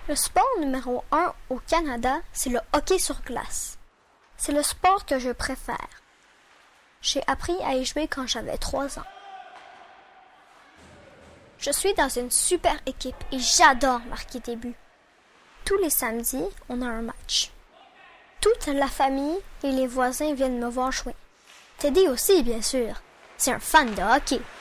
Le sport numéro 1 au Canada, c'est le hockey sur glace. C'est le sport que je préfère. J'ai appris à y jouer quand j'avais 3 ans. Je suis dans une super équipe et j'adore marquer des buts. Tous les samedis, on a un match. Toute la famille et les voisins viennent me voir jouer. Teddy aussi, bien sûr. C'est un fan de hockey.